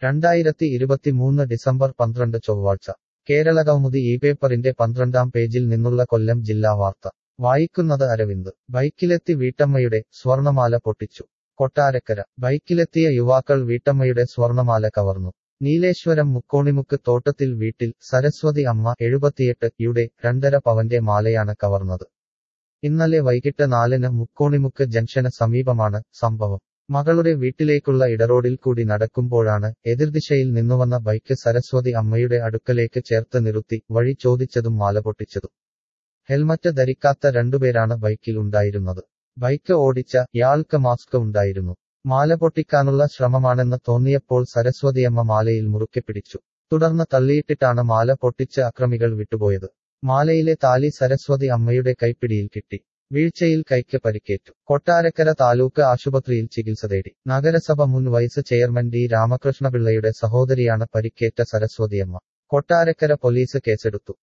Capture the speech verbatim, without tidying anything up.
രണ്ടായിരത്തി ഇരുപത്തിമൂന്ന് ഡിസംബർ പന്ത്രണ്ട് ചൊവ്വാഴ്ച കേരളകൗമുദി ഈ പേപ്പറിന്റെ പന്ത്രണ്ടാം പേജിൽ നിന്നുള്ള കൊല്ലം ജില്ലാ വാർത്ത വായിക്കുന്നത് അരവിന്ദ് ബൈക്കിലെത്തി വീട്ടമ്മയുടെ സ്വർണമാല പൊട്ടിച്ചു കൊട്ടാരക്കര ബൈക്കിലെത്തിയ യുവാക്കൾ വീട്ടമ്മയുടെ സ്വർണമാല കവർന്നു നീലേശ്വരം മുക്കോണിമുക്ക് തോട്ടത്തിൽ വീട്ടിൽ സരസ്വതി അമ്മ എഴുപത്തിയെട്ട് യുടെ രണ്ടര പവന്റെ മാലയാണ് കവർന്നത്. ഇന്നലെ വൈകിട്ട് നാലിന് മുക്കോണിമുക്ക് ജംഗ്ഷന് സമീപമാണ് സംഭവം. മകളുടെ വീട്ടിലേക്കുള്ള ഇടറോഡിൽ കൂടി നടക്കുമ്പോഴാണ് എതിർദിശയിൽ നിന്നുവന്ന ബൈക്ക് സരസ്വതി അമ്മയുടെ അടുക്കലേക്ക് ചേർത്ത് നിർത്തി വഴി ചോദിച്ചതും മാല പൊട്ടിച്ചതും. ഹെൽമറ്റ് ധരിക്കാത്ത രണ്ടുപേരാണ് ബൈക്കിൽ ഉണ്ടായിരുന്നത്. ബൈക്ക് ഓടിച്ച ഇയാൾക്ക് മാസ്ക് ഉണ്ടായിരുന്നു. മാല പൊട്ടിക്കാനുള്ള ശ്രമമാണെന്ന് തോന്നിയപ്പോൾ സരസ്വതിയമ്മ മാലയിൽ മുറുക്കെ പിടിച്ചു. തുടർന്ന് തള്ളിയിട്ടിട്ടാണ് മാല പൊട്ടിച്ച് അക്രമികൾ വിട്ടുപോയത്. മാലയിലെ താലി സരസ്വതി അമ്മയുടെ കൈപ്പിടിയിൽ കിട്ടി. വീഴ്ചയിൽ കൈക്ക് പരിക്കേറ്റു. കൊട്ടാരക്കര താലൂക്ക് ആശുപത്രിയിൽ ചികിത്സ തേടി. നഗരസഭ മുൻ വൈസ് ചെയർമാൻ ഡി രാമകൃഷ്ണപിള്ളയുടെ സഹോദരിയാണ് പരിക്കേറ്റ സരസ്വതിയമ്മ. കൊട്ടാരക്കര പോലീസ് കേസെടുത്തു.